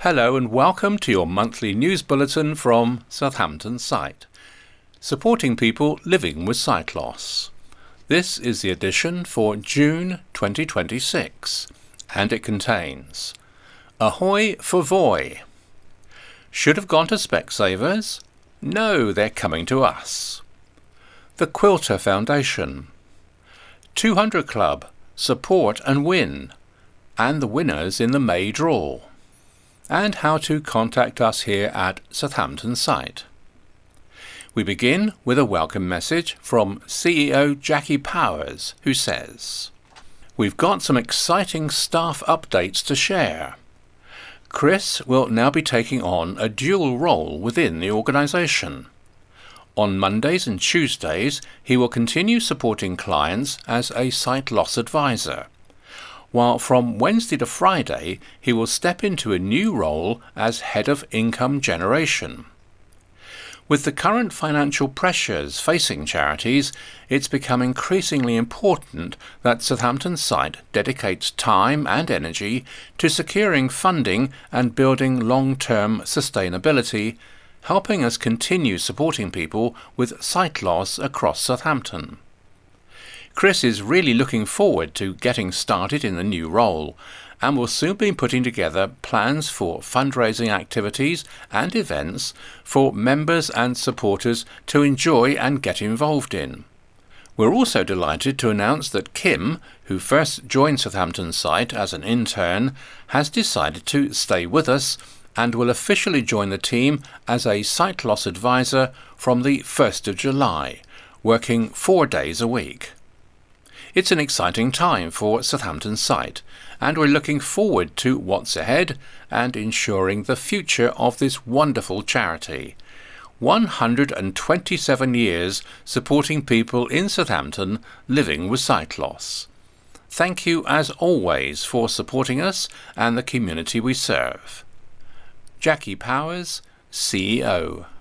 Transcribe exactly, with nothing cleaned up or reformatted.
Hello and welcome to your monthly news bulletin from Southampton Sight, supporting people living with sight loss. This is the edition for June twenty twenty-six, and it contains Ahoy for Voy. Should have gone to Specsavers? No, they're coming to us. The Quilter Foundation. two hundred Club, support and win, and the winners in the May draw. And how to contact us here at Southampton Sight. We begin with a welcome message from C E O Jackie Powers, who says, "We've got some exciting staff updates to share. Chris will now be taking on a dual role within the organisation. On Mondays and Tuesdays, he will continue supporting clients as a sight loss advisor, while from Wednesday to Friday he will step into a new role as Head of Income Generation. With the current financial pressures facing charities, it's become increasingly important that Southampton Sight dedicates time and energy to securing funding and building long-term sustainability, helping us continue supporting people with sight loss across Southampton. Chris is really looking forward to getting started in the new role and will soon be putting together plans for fundraising activities and events for members and supporters to enjoy and get involved in. We're also delighted to announce that Kim, who first joined Southampton Sight as an intern, has decided to stay with us and will officially join the team as a sight loss advisor from the first of July, working four days a week. It's an exciting time for Southampton Sight, and we're looking forward to what's ahead and ensuring the future of this wonderful charity. one hundred twenty-seven years supporting people in Southampton living with sight loss. Thank you as always for supporting us and the community we serve. Jackie Powers, C E O.